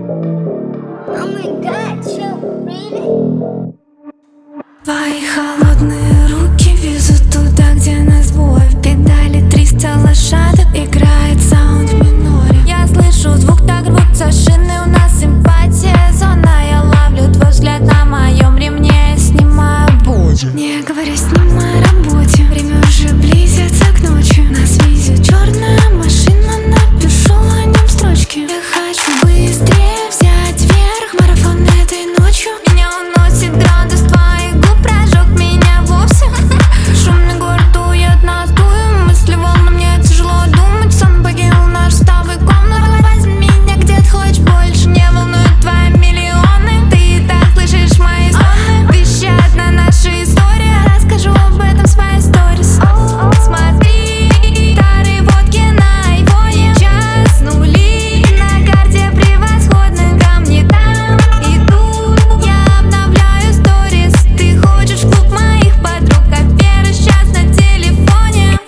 Oh my god, chill, really? Твои холодные руки везут туда, где нас двое. В педали 300 лошадок, играет саунд в миноре. Я слышу звук, так рвутся шины, у нас симпатия зона. Я ловлю твой взгляд на моем ремне, я снимаю боди. Не говори с ним о работе, время уже близится к ночи. Нас везет черная машина, напишу о нем строчки. Я хочу быстрее взять верх, марафон этой ночью. Меня уносит градус твоих губ, прожег меня вовсе. Шумный город уедет нас дуем, мысли волны, мне тяжело думать. Сон покинул наш с тобой комнату. Возьми меня где ты хочешь больше, не волнуют твои миллионы. Ты и так слышишь мои стоны, вещат на наши истории. Расскажу об этом в своей сторис. Смотри, старые водки на айфоне. Час нули, на карте превосходных. Ко мне там идут, я обновляю сторис. Ты хочешь в клуб моих подруг, а Вера сейчас на телефоне.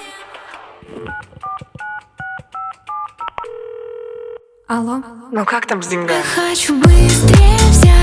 Алло? Ну как там с деньгами? Я хочу быстрее взять